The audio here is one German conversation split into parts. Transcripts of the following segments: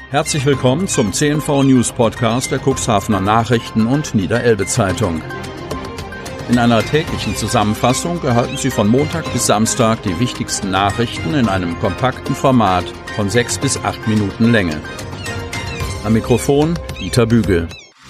Herzlich willkommen zum CNV News Podcast der Cuxhavener Nachrichten und Niederelbe Zeitung. In einer täglichen Zusammenfassung erhalten Sie von Montag bis Samstag die wichtigsten Nachrichten in einem kompakten Format von 6 bis 8 Minuten Länge. Am Mikrofon Dieter Bügel.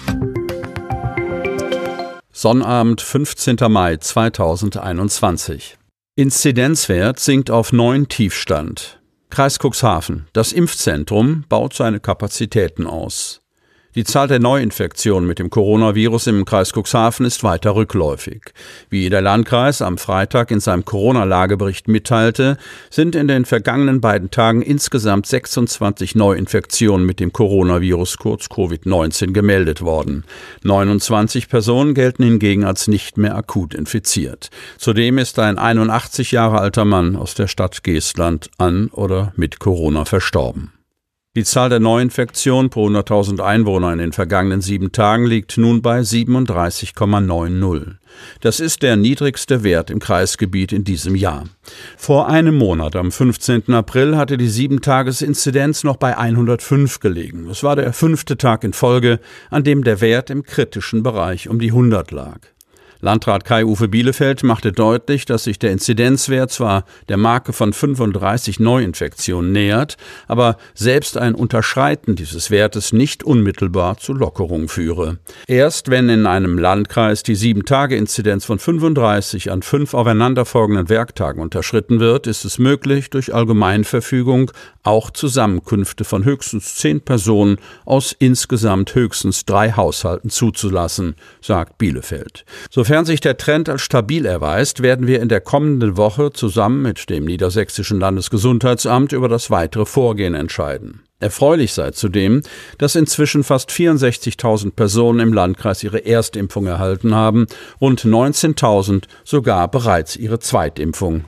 Sonnabend, 15. Mai 2021. Inzidenzwert sinkt auf neuen Tiefstand. Kreis Cuxhaven. Das Impfzentrum baut seine Kapazitäten aus. Die Zahl der Neuinfektionen mit dem Coronavirus im Kreis Cuxhaven ist weiter rückläufig. Wie der Landkreis am Freitag in seinem Corona-Lagebericht mitteilte, sind in den vergangenen beiden Tagen insgesamt 26 Neuinfektionen mit dem Coronavirus, kurz Covid-19, gemeldet worden. 29 Personen gelten hingegen als nicht mehr akut infiziert. Zudem ist ein 81 Jahre alter Mann aus der Stadt Geestland an oder mit Corona verstorben. Die Zahl der Neuinfektionen pro 100.000 Einwohner in den vergangenen 7 Tagen liegt nun bei 37,90. Das ist der niedrigste Wert im Kreisgebiet in diesem Jahr. Vor einem Monat, am 15. April, hatte die 7-Tages-Inzidenz noch bei 105 gelegen. Es war der 5. Tag in Folge, an dem der Wert im kritischen Bereich um die 100 lag. Landrat Kai-Uwe Bielefeld machte deutlich, dass sich der Inzidenzwert zwar der Marke von 35 Neuinfektionen nähert, aber selbst ein Unterschreiten dieses Wertes nicht unmittelbar zu Lockerung führe. Erst wenn in einem Landkreis die 7-Tage-Inzidenz von 35 an 5 aufeinanderfolgenden Werktagen unterschritten wird, ist es möglich, durch Allgemeinverfügung auch Zusammenkünfte von höchstens 10 Personen aus insgesamt höchstens 3 Haushalten zuzulassen, sagt Bielefeld. Sofern sich der Trend als stabil erweist, werden wir in der kommenden Woche zusammen mit dem Niedersächsischen Landesgesundheitsamt über das weitere Vorgehen entscheiden. Erfreulich sei zudem, dass inzwischen fast 64.000 Personen im Landkreis ihre Erstimpfung erhalten haben, rund 19.000 sogar bereits ihre Zweitimpfung.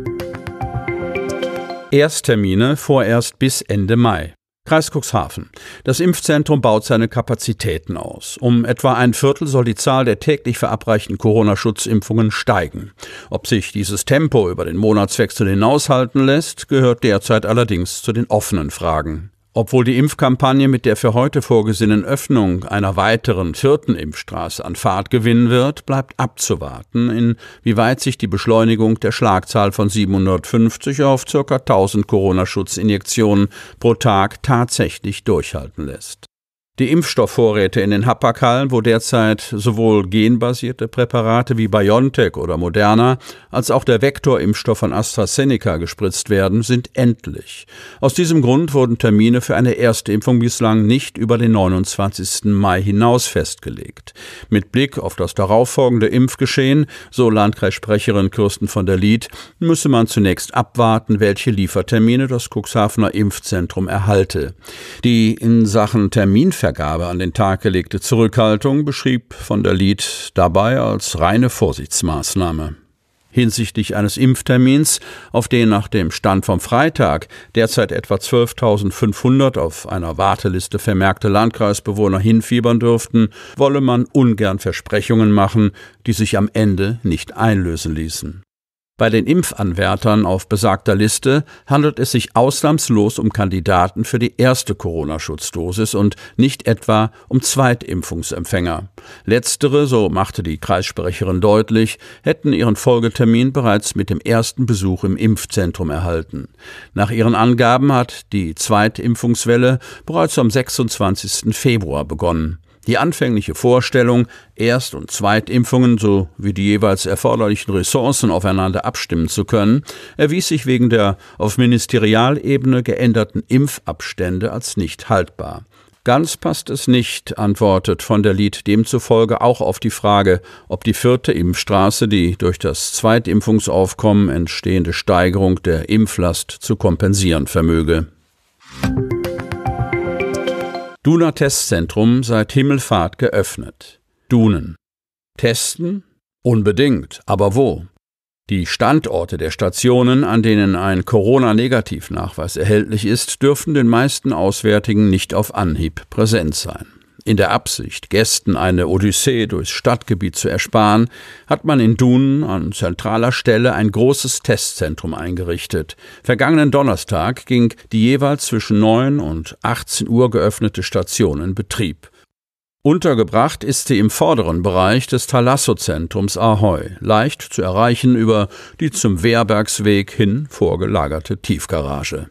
Ersttermine vorerst bis Ende Mai. Kreis Cuxhaven. Das Impfzentrum baut seine Kapazitäten aus. Um etwa ein Viertel soll die Zahl der täglich verabreichten Corona-Schutzimpfungen steigen. Ob sich dieses Tempo über den Monatswechsel hinaushalten lässt, gehört derzeit allerdings zu den offenen Fragen. Obwohl die Impfkampagne mit der für heute vorgesehenen Öffnung einer weiteren 4. Impfstraße an Fahrt gewinnen wird, bleibt abzuwarten, inwieweit sich die Beschleunigung der Schlagzahl von 750 auf ca. 1000 Corona-Schutzinjektionen pro Tag tatsächlich durchhalten lässt. Die Impfstoffvorräte in den Hapag-Hallen, wo derzeit sowohl genbasierte Präparate wie BioNTech oder Moderna als auch der Vektorimpfstoff von AstraZeneca gespritzt werden, sind endlich. Aus diesem Grund wurden Termine für eine Erstimpfung bislang nicht über den 29. Mai hinaus festgelegt. Mit Blick auf das darauffolgende Impfgeschehen, so Landkreissprecherin Kirsten von der Lied, müsse man zunächst abwarten, welche Liefertermine das Cuxhavener Impfzentrum erhalte. Die in Sachen Terminvergabe an den Tag gelegte Zurückhaltung beschrieb von der Lied dabei als reine Vorsichtsmaßnahme. Hinsichtlich eines Impftermins, auf den nach dem Stand vom Freitag derzeit etwa 12.500 auf einer Warteliste vermerkte Landkreisbewohner hinfiebern dürften, wolle man ungern Versprechungen machen, die sich am Ende nicht einlösen ließen. Bei den Impfanwärtern auf besagter Liste handelt es sich ausnahmslos um Kandidaten für die erste Corona-Schutzdosis und nicht etwa um Zweitimpfungsempfänger. Letztere, so machte die Kreissprecherin deutlich, hätten ihren Folgetermin bereits mit dem ersten Besuch im Impfzentrum erhalten. Nach ihren Angaben hat die Zweitimpfungswelle bereits am 26. Februar begonnen. Die anfängliche Vorstellung, Erst- und Zweitimpfungen sowie die jeweils erforderlichen Ressourcen aufeinander abstimmen zu können, erwies sich wegen der auf Ministerialebene geänderten Impfabstände als nicht haltbar. Ganz passt es nicht, antwortet von der Lied demzufolge auch auf die Frage, ob die 4. Impfstraße die durch das Zweitimpfungsaufkommen entstehende Steigerung der Impflast zu kompensieren vermöge. Duner Testzentrum seit Himmelfahrt geöffnet. Dunen. Testen? Unbedingt, aber wo? Die Standorte der Stationen, an denen ein Corona-Negativnachweis erhältlich ist, dürften den meisten Auswärtigen nicht auf Anhieb präsent sein. In der Absicht, Gästen eine Odyssee durchs Stadtgebiet zu ersparen, hat man in Dunen an zentraler Stelle ein großes Testzentrum eingerichtet. Vergangenen Donnerstag ging die jeweils zwischen 9 und 18 Uhr geöffnete Station in Betrieb. Untergebracht ist sie im vorderen Bereich des Thalasso-Zentrums Ahoy, leicht zu erreichen über die zum Wehrbergsweg hin vorgelagerte Tiefgarage.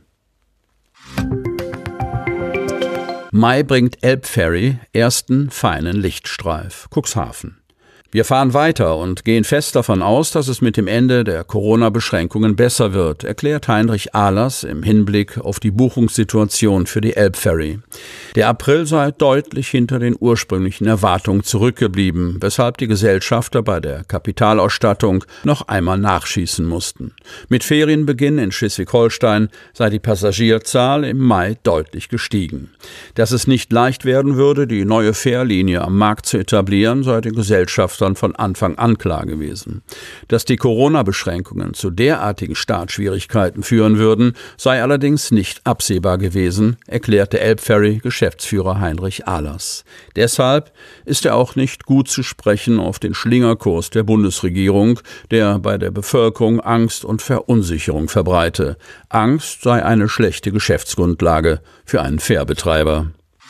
Mai bringt Elbferry ersten feinen Lichtstreif. Cuxhaven. Wir fahren weiter und gehen fest davon aus, dass es mit dem Ende der Corona-Beschränkungen besser wird, erklärt Heinrich Ahlers im Hinblick auf die Buchungssituation für die Elbferry. Der April sei deutlich hinter den ursprünglichen Erwartungen zurückgeblieben, weshalb die Gesellschafter bei der Kapitalausstattung noch einmal nachschießen mussten. Mit Ferienbeginn in Schleswig-Holstein sei die Passagierzahl im Mai deutlich gestiegen. Dass es nicht leicht werden würde, die neue Fährlinie am Markt zu etablieren, sei den Gesellschaftern von Anfang an klar gewesen. Dass die Corona-Beschränkungen zu derartigen Startschwierigkeiten führen würden, sei allerdings nicht absehbar gewesen, erklärte Elbferry-Geschäftsführer Heinrich Ahlers. Deshalb ist er auch nicht gut zu sprechen auf den Schlingerkurs der Bundesregierung, der bei der Bevölkerung Angst und Verunsicherung verbreite. Angst sei eine schlechte Geschäftsgrundlage für einen Fährbetreiber.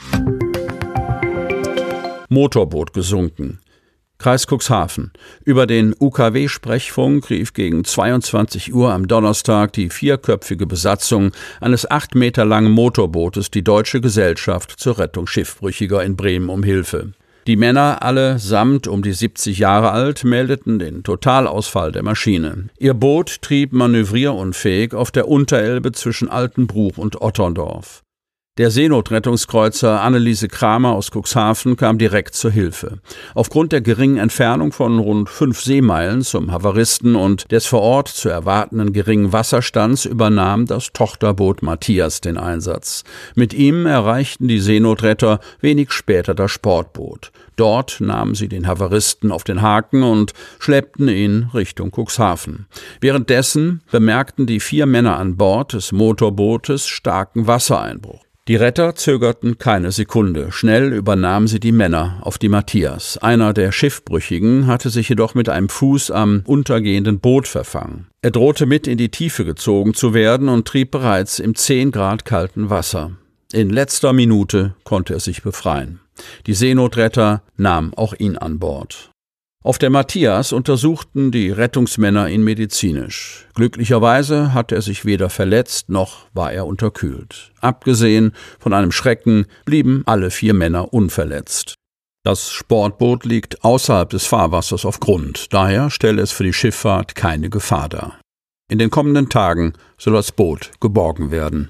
Motorboot gesunken. Kreis Cuxhaven. Über den UKW-Sprechfunk rief gegen 22 Uhr am Donnerstag die 4-köpfige Besatzung eines 8 Meter langen Motorbootes die Deutsche Gesellschaft zur Rettung Schiffbrüchiger in Bremen um Hilfe. Die Männer, allesamt um die 70 Jahre alt, meldeten den Totalausfall der Maschine. Ihr Boot trieb manövrierunfähig auf der Unterelbe zwischen Altenbruch und Otterndorf. Der Seenotrettungskreuzer Anneliese Kramer aus Cuxhaven kam direkt zur Hilfe. Aufgrund der geringen Entfernung von rund 5 Seemeilen zum Havaristen und des vor Ort zu erwartenden geringen Wasserstands übernahm das Tochterboot Matthias den Einsatz. Mit ihm erreichten die Seenotretter wenig später das Sportboot. Dort nahmen sie den Havaristen auf den Haken und schleppten ihn Richtung Cuxhaven. Währenddessen bemerkten die 4 Männer an Bord des Motorbootes starken Wassereinbruch. Die Retter zögerten keine Sekunde. Schnell übernahmen sie die Männer auf die Matthias. Einer der Schiffbrüchigen hatte sich jedoch mit einem Fuß am untergehenden Boot verfangen. Er drohte mit in die Tiefe gezogen zu werden und trieb bereits im 10 Grad kalten Wasser. In letzter Minute konnte er sich befreien. Die Seenotretter nahmen auch ihn an Bord. Auf der Matthias untersuchten die Rettungsmänner ihn medizinisch. Glücklicherweise hatte er sich weder verletzt, noch war er unterkühlt. Abgesehen von einem Schrecken blieben alle 4 Männer unverletzt. Das Sportboot liegt außerhalb des Fahrwassers auf Grund, daher stelle es für die Schifffahrt keine Gefahr dar. In den kommenden Tagen soll das Boot geborgen werden.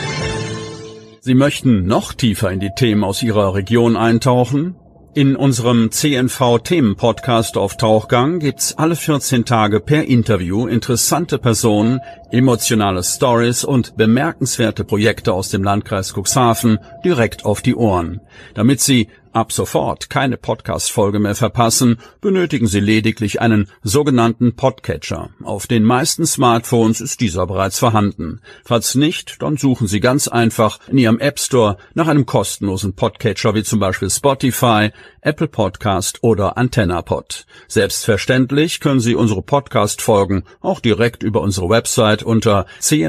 Sie möchten noch tiefer in die Themen aus Ihrer Region eintauchen? In unserem CNV-Themen-Podcast auf Tauchgang gibt's alle 14 Tage per Interview interessante Personen, emotionale Stories und bemerkenswerte Projekte aus dem Landkreis Cuxhaven direkt auf die Ohren. Damit Sie ab sofort keine Podcast-Folge mehr verpassen, benötigen Sie lediglich einen sogenannten Podcatcher. Auf den meisten Smartphones ist dieser bereits vorhanden. Falls nicht, dann suchen Sie ganz einfach in Ihrem App Store nach einem kostenlosen Podcatcher wie zum Beispiel Spotify, Apple Podcast oder AntennaPod. Selbstverständlich können Sie unsere Podcast-Folgen auch direkt über unsere Website unter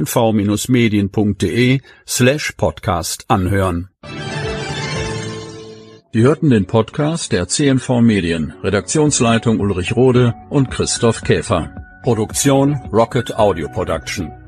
cnv-medien.de/podcast anhören. Sie hörten den Podcast der CNV Medien, Redaktionsleitung Ulrich Rode und Christoph Käfer. Produktion Rocket Audio Production.